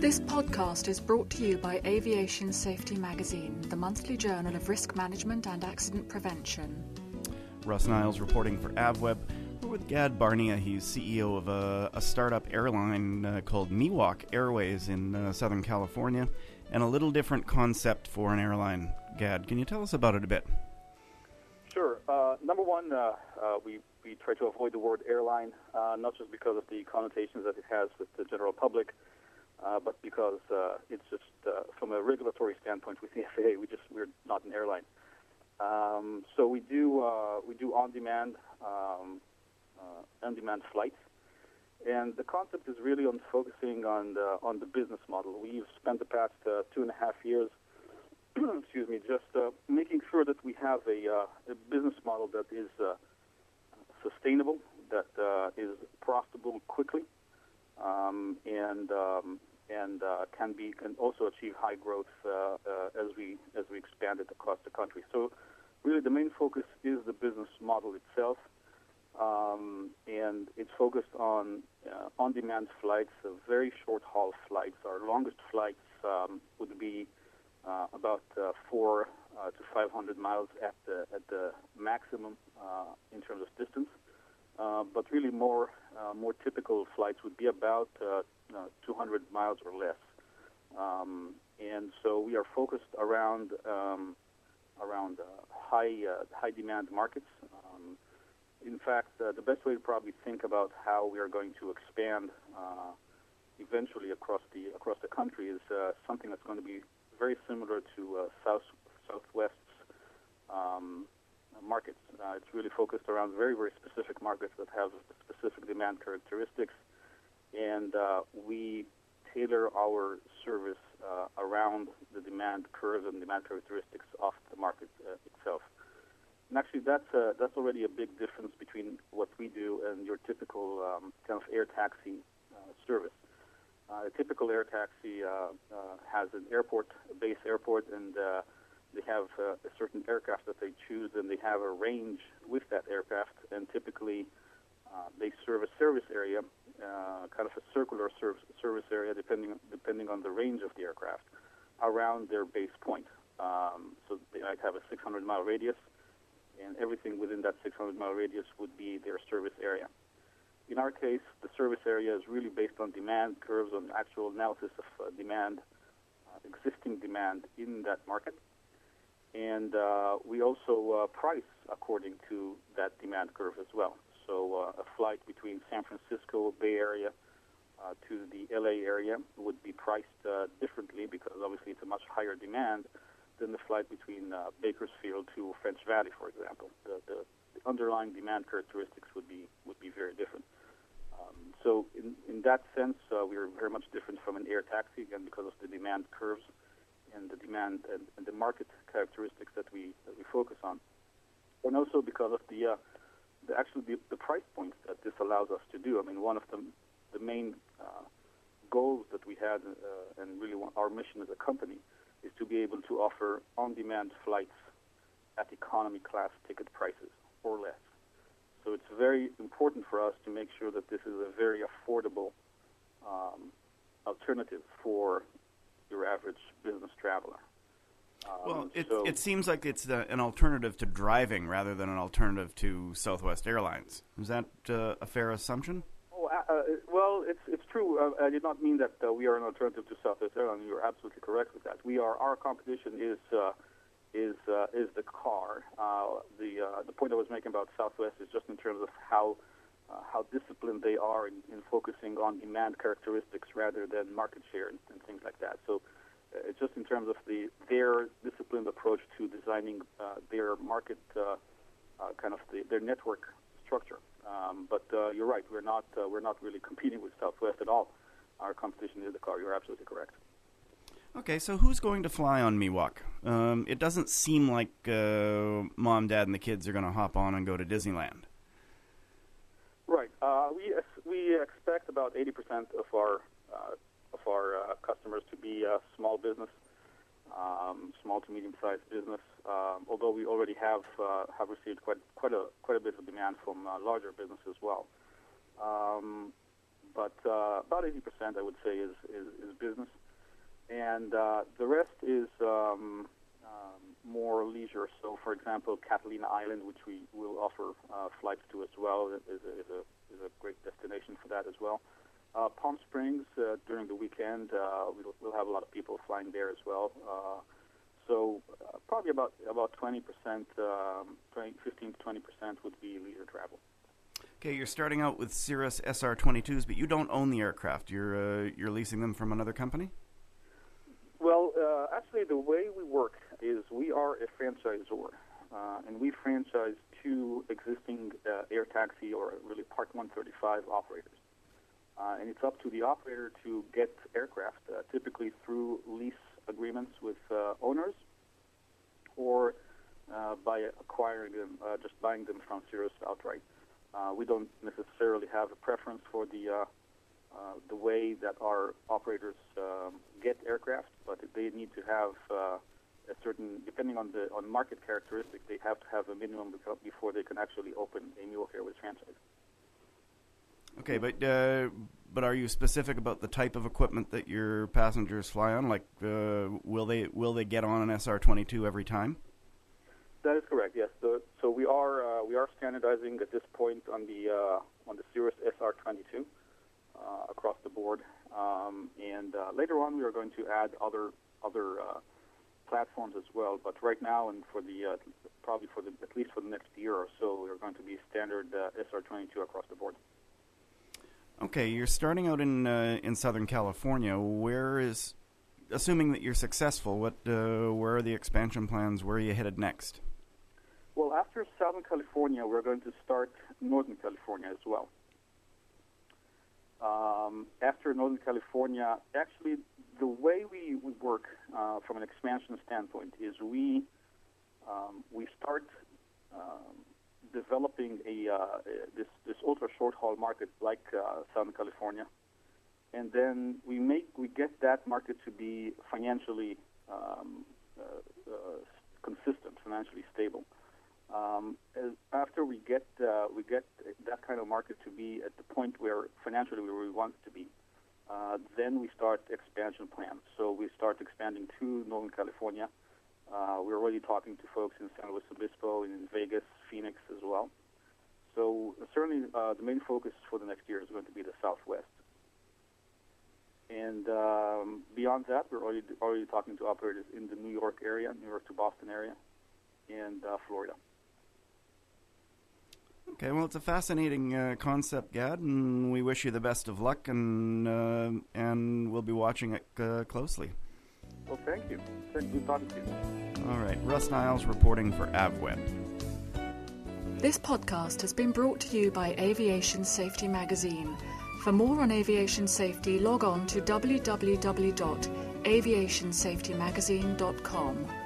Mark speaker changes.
Speaker 1: This podcast is brought to you by Aviation Safety Magazine, the monthly journal of risk management and accident prevention.
Speaker 2: Russ Niles reporting for AvWeb. We're with Gad Barnia. He's CEO of a startup airline called Miwok Airways in Southern California, and a little different concept for an airline. Gad, can you tell us about it a bit?
Speaker 3: Sure. Number one, we try to avoid the word airline, not just because of the connotations that it has with the general public, but because it's just from a regulatory standpoint with the FAA, we're not an airline. So we do on-demand flights, and the concept is really on focusing on the business model. We've spent the past 2.5 years, excuse me, just making sure that we have a business model that is sustainable, that is profitable quickly, and can also achieve high growth as we expand it across the country. So really the main focus is the business model itself, and it's focused on on-demand flights, very short haul flights. Our longest flights would be about 400 to 500 miles at the maximum in terms of distance. But really more typical flights would be about 200 miles or less. And so we are focused around high demand markets. In fact, the best way to probably think about how we are going to expand eventually across the country is something that's going to be very similar to Southwest's markets. It's really focused around very, very specific markets that have specific demand characteristics, and we tailor our service around the demand curves and demand characteristics of the market itself. And actually, that's already a big difference between what we do and your typical kind of air taxi service. A typical air taxi has an airport, a base airport, and they have a certain aircraft that they choose, and they have a range with that aircraft, and typically they serve a service area, kind of a circular service area, depending on the range of the aircraft, around their base point. So they might have a 600-mile radius, and everything within that 600-mile radius would be their service area. In our case, the service area is really based on demand curves, on actual analysis of demand, existing demand in that market. And we also price according to that demand curve as well. So a flight between San Francisco Bay Area to the LA area would be priced differently, because obviously it's a much higher demand than the flight between Bakersfield to French Valley, for example. The underlying demand characteristics would be very different. So in that sense, we are very much different from an air taxi, again, because of the demand curves and the demand and the market characteristics that we focus on, and also because of the price points that this allows us to do. I mean, one of the main goals that we had, and really our mission as a company, is to be able to offer on-demand flights at economy class ticket prices or less. So it's very important for us to make sure that this is a very affordable alternative for your average business traveler.
Speaker 2: Well, it seems like it's an alternative to driving rather than an alternative to Southwest Airlines. Is that a fair assumption?
Speaker 3: Well, it's true. I did not mean that we are an alternative to Southwest Airlines. You're absolutely correct with that. Our competition is the car. The point I was making about Southwest is just in terms of how disciplined they are in focusing on demand characteristics rather than market share and things like that. So it's just in terms of their disciplined approach to designing their market, their network structure. But you're right. We're not really competing with Southwest at all. Our competition is the car. You're absolutely correct.
Speaker 2: Okay, so who's going to fly on Miwok? It doesn't seem like Mom, Dad, and the kids are going to hop on and go to Disneyland.
Speaker 3: Right. We expect about 80% of our customers to be small business, small to medium-sized business. Although we already have received quite a bit of demand from larger business as well. but about 80% I would say is business, and the rest is more leisure. So, for example, Catalina Island, which we will offer flights to as well, is a great destination for that as well. Palm Springs during the weekend, we'll have a lot of people flying there as well. So probably about 20%, 15 to 20% would be leisure travel.
Speaker 2: Okay, you're starting out with Cirrus SR-22s, but you don't own the aircraft. You're leasing them from another company?
Speaker 3: Well, actually, the way we work is we are a franchisor, and we franchise two existing air taxi or really Part 135 operators. And it's up to the operator to get aircraft, typically through lease agreements with owners, or by acquiring them, just buying them from Cirrus outright. We don't necessarily have a preference for the way that our operators get aircraft, but they need to have a certain, depending on market characteristics, they have to have a minimum before they can actually open a Mule Airways franchise.
Speaker 2: Okay, but are you specific about the type of equipment that your passengers fly on? Like, will they get on an SR-22 every time?
Speaker 3: That is correct. Yes. So we are standardizing at this point on the Cirrus SR-22 across the board, and later on we are going to add other platforms as well. But right now, and for at least for the next year or so, we are going to be standard SR-22 across the board.
Speaker 2: Okay, you're starting out in Southern California. Assuming that you're successful, where are the expansion plans? Where are you headed next?
Speaker 3: Well, after Southern California, we're going to start Northern California as well. After Northern California, actually, the way we work from an expansion standpoint is we start developing this ultra short haul market like Southern California, and then we get that market to be financially consistent, financially stable. After we get that kind of market to be at the point where financially we want it to be, then we start expansion plans. So we start expanding to Northern California. We're already talking to folks in San Luis Obispo, in Vegas, Phoenix as well. So certainly the main focus for the next year is going to be the Southwest. And beyond that, we're already talking to operators in the New York area, New York to Boston area, and Florida.
Speaker 2: Okay, well, it's a fascinating concept, Gad, and we wish you the best of luck, and we'll be watching it closely.
Speaker 3: Well, thank you. Good talking to you.
Speaker 2: All right, Russ Niles reporting for AvWeb.
Speaker 1: This podcast has been brought to you by Aviation Safety Magazine. For more on aviation safety, log on to www.aviationsafetymagazine.com.